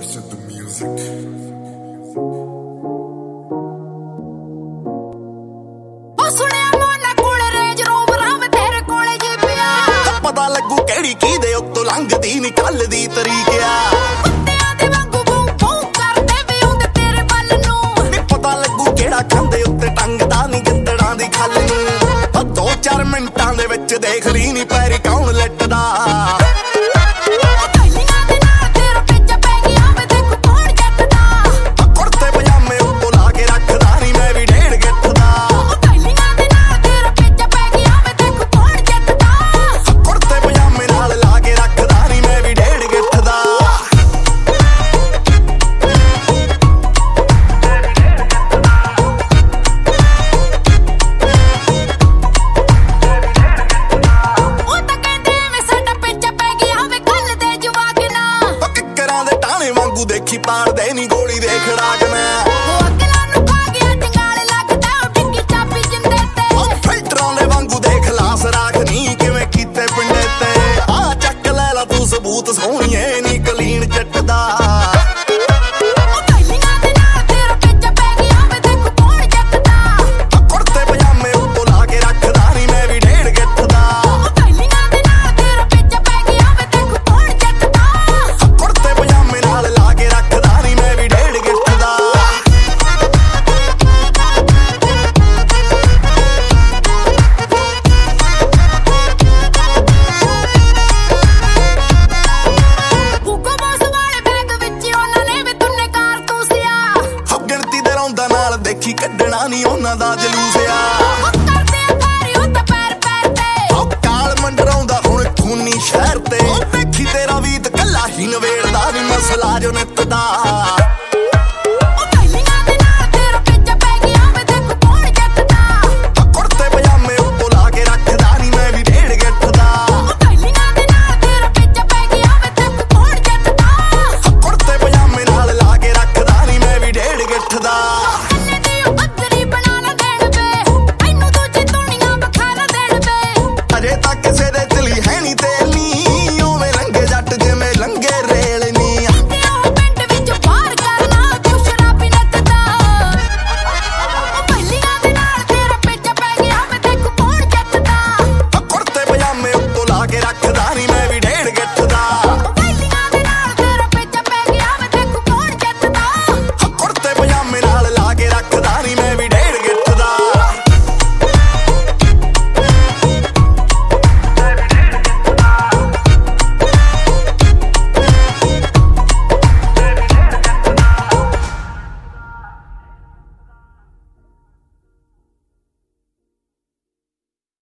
Said the music. पता लगू केड़ी की दे उत्तो लंघदी निकलदी तरीकिया पता लगू केड़ा खांदे उत्ते टंगदा नी गंदड़ा दी खल नूं 2-4 मिंटां दे विच देख ली नी पैरी कौन लटदा देखी पार दे नी गोली देखड़ा